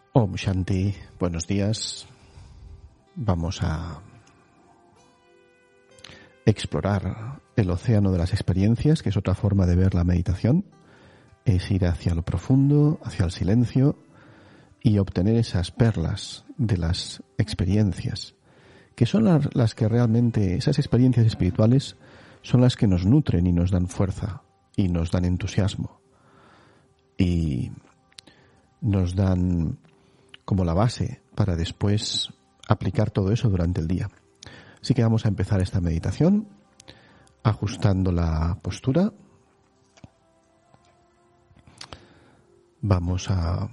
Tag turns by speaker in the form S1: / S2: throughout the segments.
S1: Om Shanti, buenos días. Vamos a explorar el océano de las experiencias, que es otra forma de ver la meditación. Es ir hacia lo profundo, hacia el silencio y obtener esas perlas de las experiencias, que son las que realmente, esas experiencias espirituales, son las que nos nutren y nos dan fuerza y nos dan entusiasmo y nos dan como la base para después aplicar todo eso durante el día. Así que vamos a empezar esta meditación ajustando la postura. Vamos a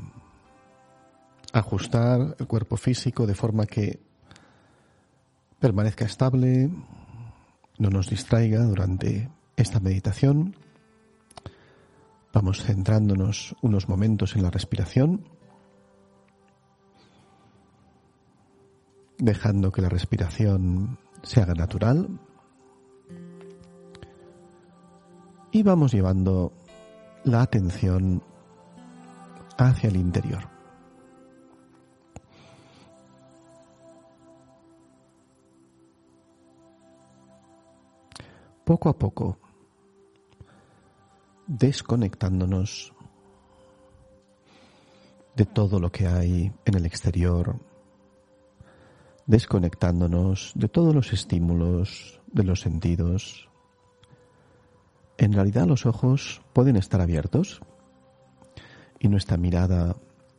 S1: ajustar el cuerpo físico de forma que permanezca estable, no nos distraiga durante esta meditación. Vamos centrándonos unos momentos en la respiración, dejando que la respiración se haga natural, y vamos llevando la atención hacia el interior. Poco a poco, desconectándonos de todo lo que hay en el exterior, desconectándonos de todos los estímulos, de los sentidos. En realidad los ojos pueden estar abiertos y nuestra mirada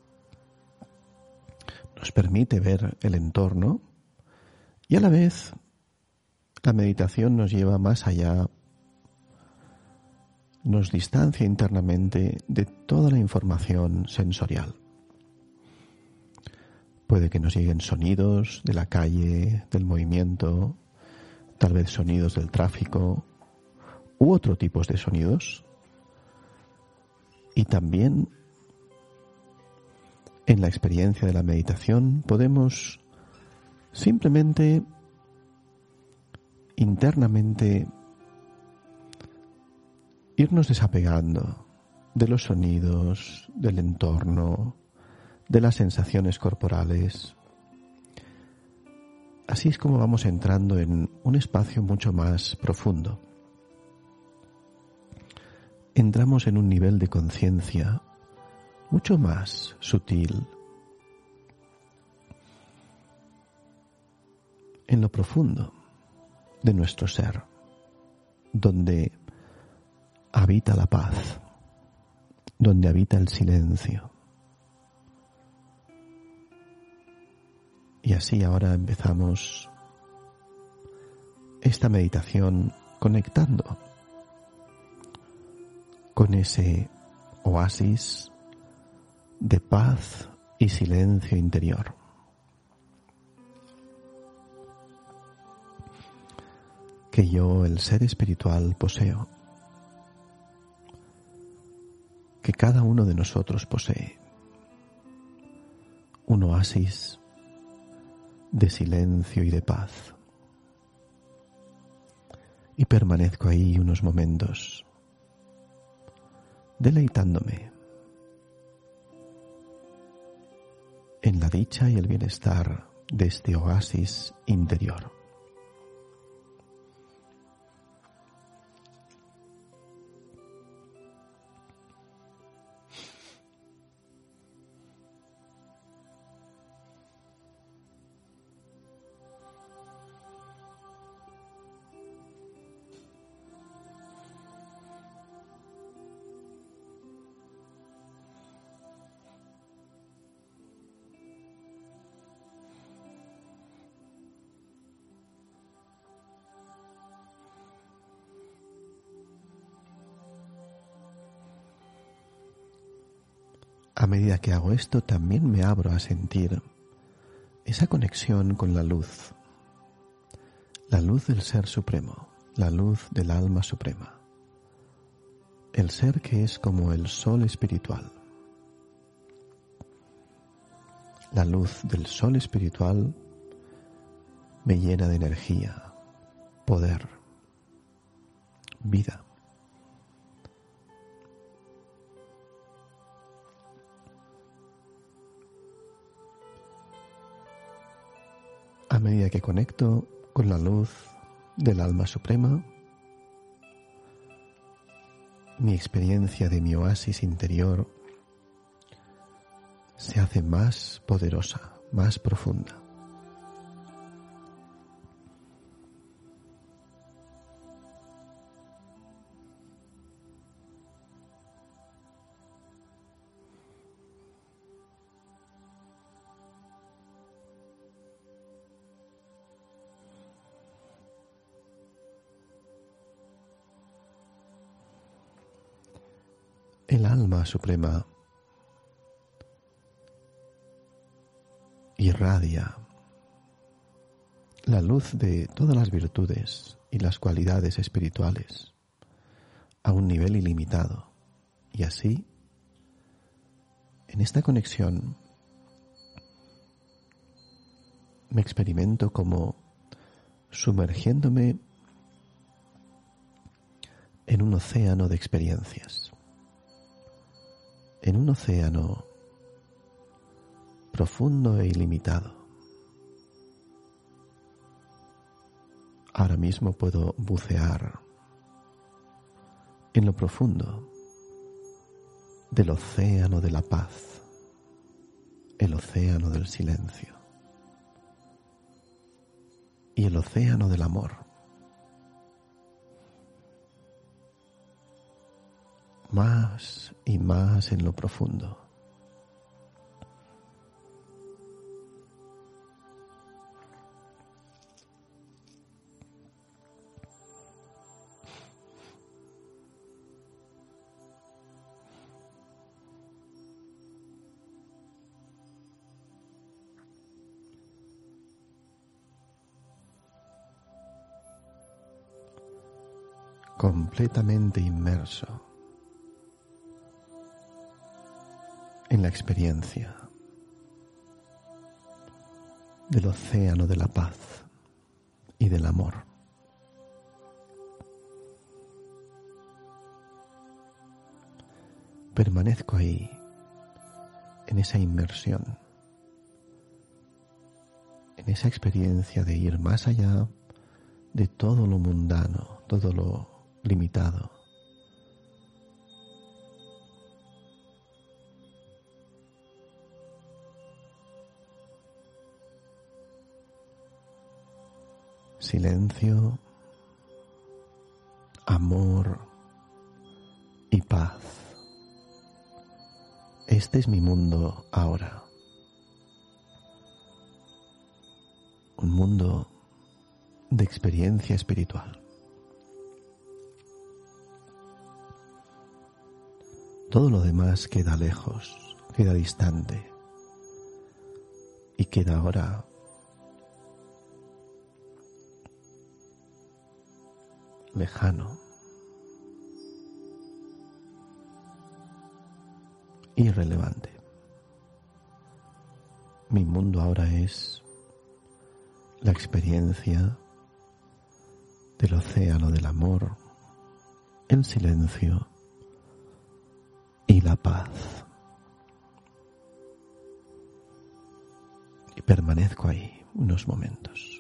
S1: nos permite ver el entorno, y a la vez la meditación nos lleva más allá, nos distancia internamente de toda la información sensorial. Puede que nos lleguen sonidos de la calle, del movimiento, tal vez sonidos del tráfico u otro tipo de sonidos. Y también en la experiencia de la meditación podemos simplemente internamente irnos desapegando de los sonidos, del entorno, de las sensaciones corporales. Así es como vamos entrando en un espacio mucho más profundo. Entramos en un nivel de conciencia mucho más sutil, en lo profundo de nuestro ser, donde habita la paz, donde habita el silencio. Y así ahora empezamos esta meditación conectando con ese oasis de paz y silencio interior. Que yo, el ser espiritual, poseo, que cada uno de nosotros posee. Un oasis de silencio y de paz. Y permanezco ahí unos momentos, deleitándome en la dicha y el bienestar de este oasis interior. A medida que hago esto, también me abro a sentir esa conexión con la luz del Ser Supremo, la luz del alma suprema, el ser que es como el sol espiritual. La luz del sol espiritual me llena de energía, poder, vida. a medida que conecto con la luz del alma suprema, mi experiencia de mi oasis interior se hace más poderosa, más profunda. El alma suprema irradia la luz de todas las virtudes y las cualidades espirituales a un nivel ilimitado. Y así, en esta conexión, me experimento como sumergiéndome en un océano de experiencias, en un océano profundo e ilimitado. Ahora mismo puedo bucear en lo profundo del océano de la paz, el océano del silencio y el océano del amor. Más y más en lo profundo. Completamente inmerso en la experiencia del océano de la paz y del amor. Permanezco ahí, en esa inmersión, en esa experiencia de ir más allá de todo lo mundano, todo lo limitado. Silencio, amor y paz. Este es mi mundo ahora. Un mundo de experiencia espiritual. Todo lo demás queda lejos, queda distante y queda ahora lejano, irrelevante. Mi mundo ahora es la experiencia del océano del amor, el silencio y la paz. Y permanezco ahí unos momentos.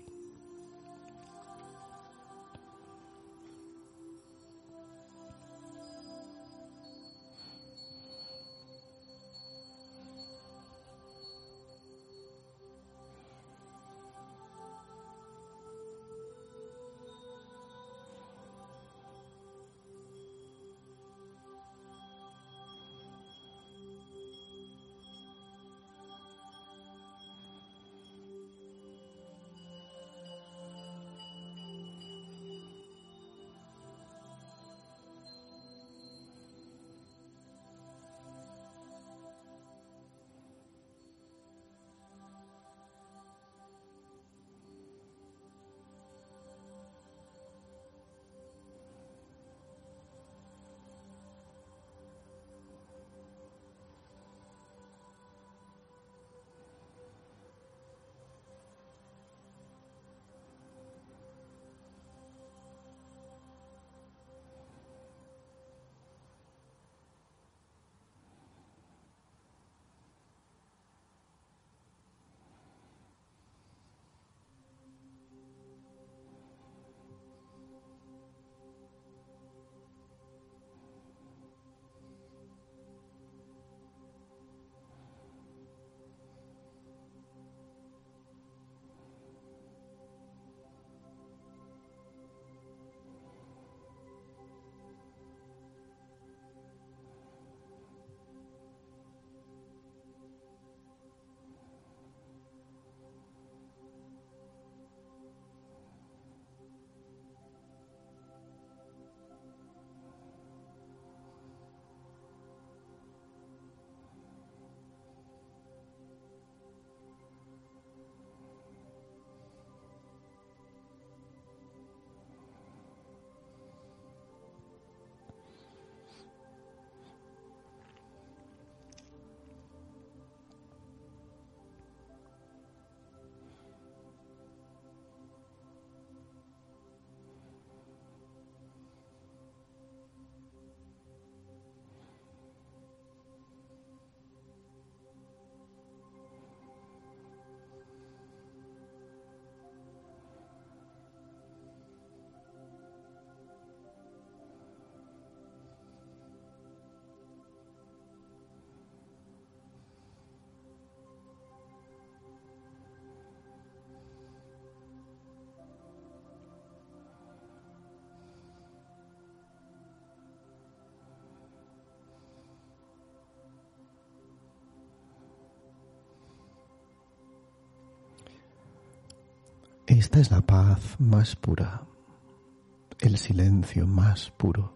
S1: Esta es la paz más pura, el silencio más puro,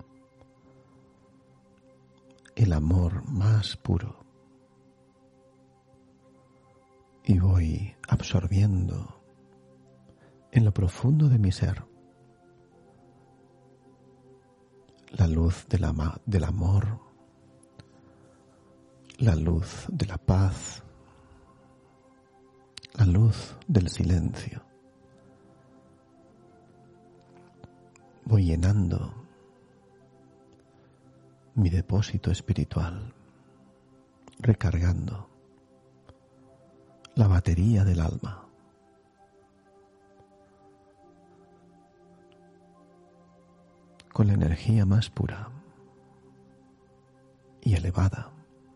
S1: el amor más puro. Y voy absorbiendo en lo profundo de mi ser la luz del amor, la luz de la paz, la luz del silencio. Voy llenando mi depósito espiritual, recargando la batería del alma. Con la energía más pura y elevada.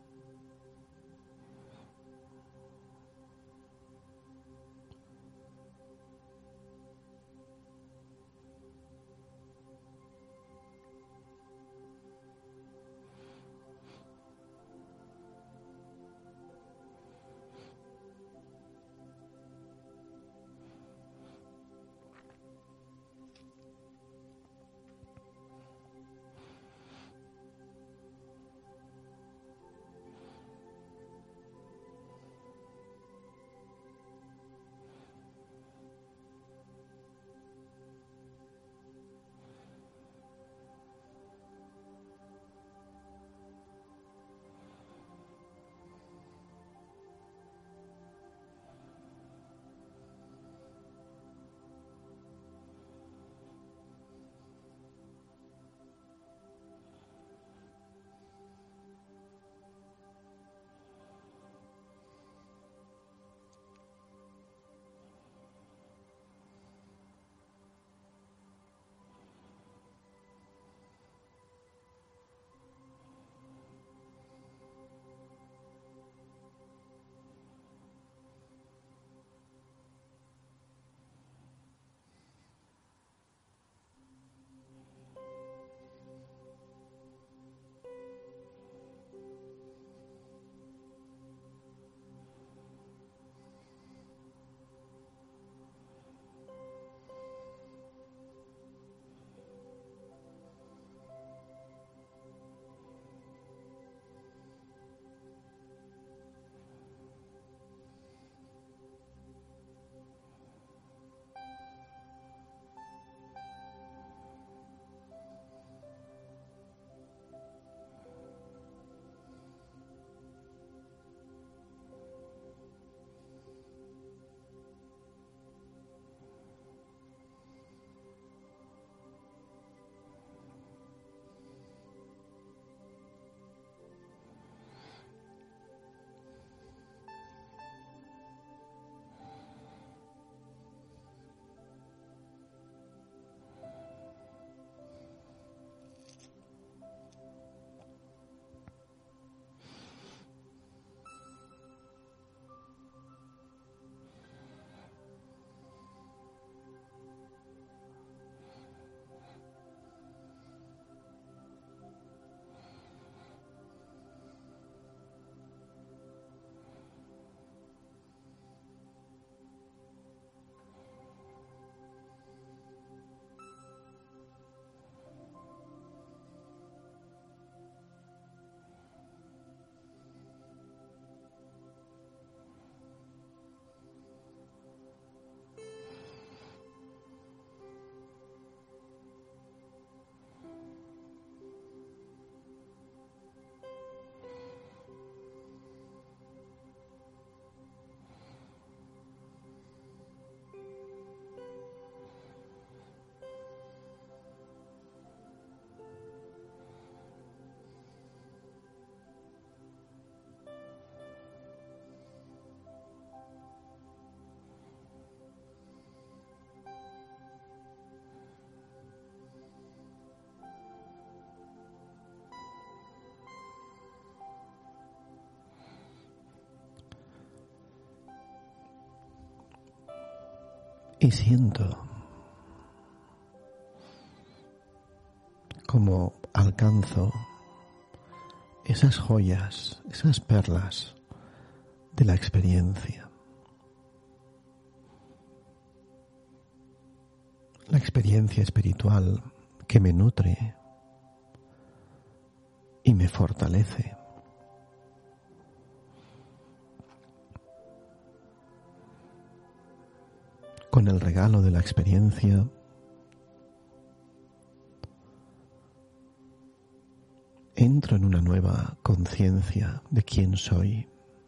S1: Y siento como alcanzo esas joyas, esas perlas de la experiencia. la experiencia espiritual que me nutre y me fortalece. Con el regalo de la experiencia entro en una nueva conciencia de quién soy.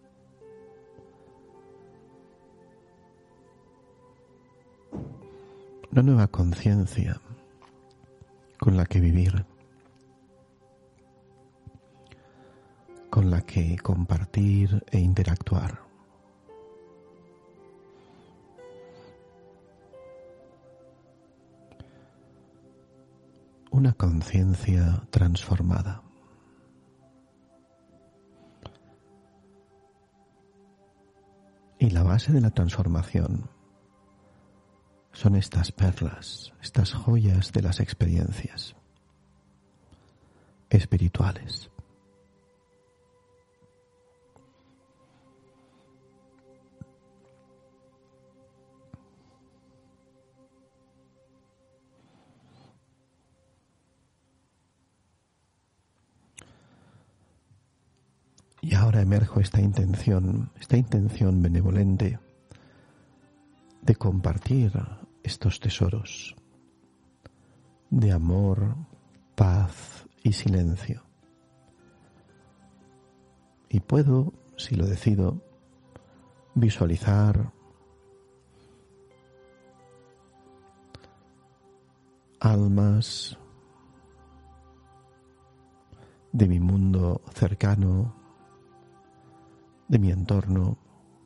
S1: Una nueva conciencia con la que vivir, con la que compartir e interactuar. Una conciencia transformada. Y la base de la transformación son estas perlas, estas joyas de las experiencias espirituales. Y ahora emerjo esta intención benevolente de compartir estos tesoros de amor, paz y silencio. Y puedo, si lo decido, visualizar almas de mi mundo cercano, de mi entorno,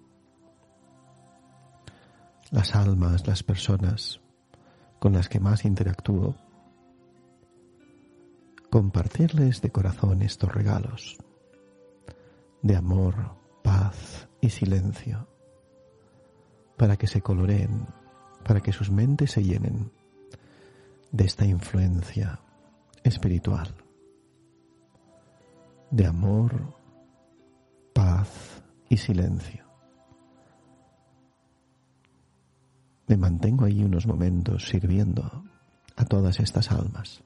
S1: las almas, las personas con las que más interactúo, compartirles de corazón estos regalos de amor, paz y silencio, para que se coloreen, para que sus mentes se llenen de esta influencia espiritual, de amor, paz y silencio. Me mantengo ahí unos momentos sirviendo a todas estas almas.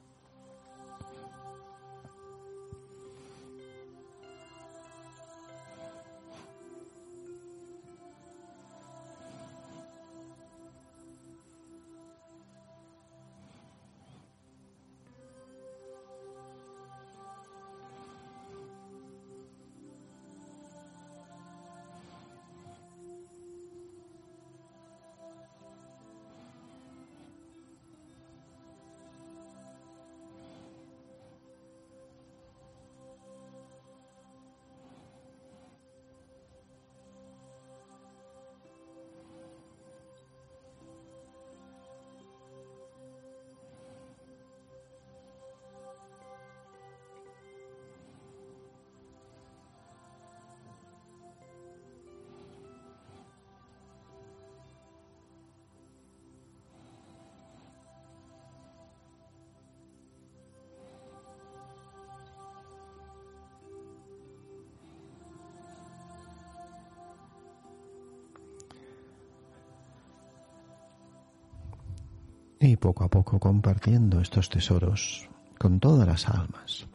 S1: Y poco a poco compartiendo estos tesoros con todas las almas,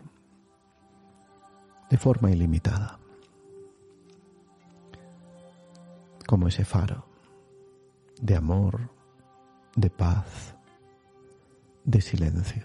S1: de forma ilimitada, como ese faro de amor, de paz, de silencio.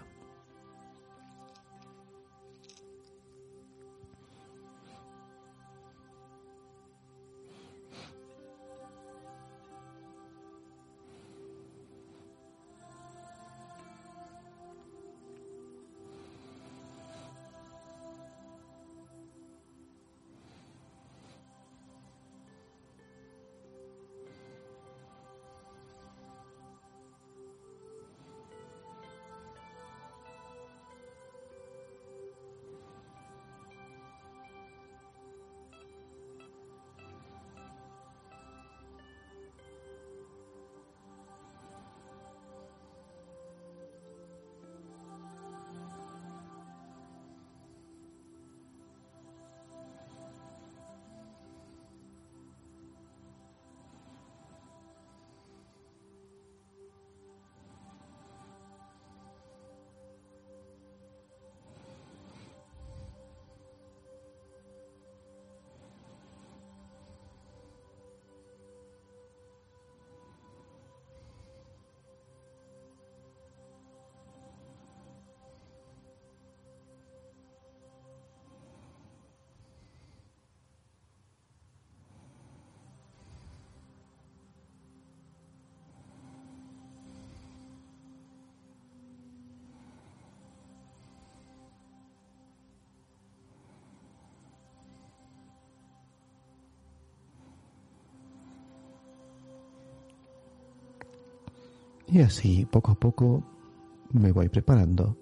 S1: Y así, poco a poco, me voy preparando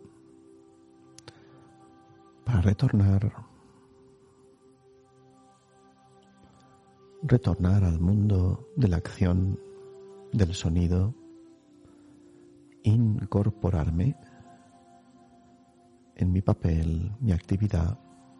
S1: para retornar al mundo de la acción, del sonido, incorporarme en mi papel, mi actividad,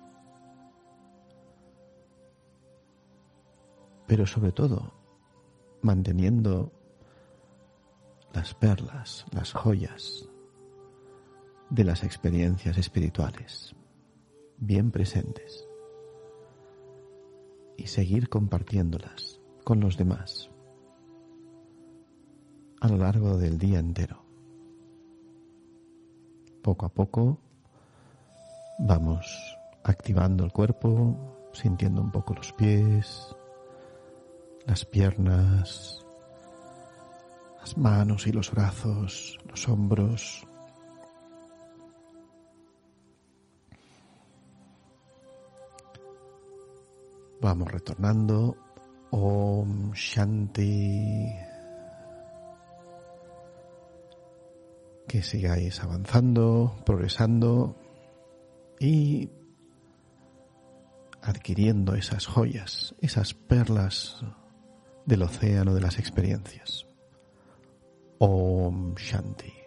S1: pero sobre todo manteniendo las perlas, las joyas de las experiencias espirituales bien presentes y seguir compartiéndolas con los demás a lo largo del día entero. Poco a poco vamos activando el cuerpo, sintiendo un poco los pies, las piernas, las manos y los brazos, los hombros. Vamos retornando. Om Shanti. Que sigáis avanzando, progresando y adquiriendo esas joyas, esas perlas del océano de las experiencias. Om Shanti.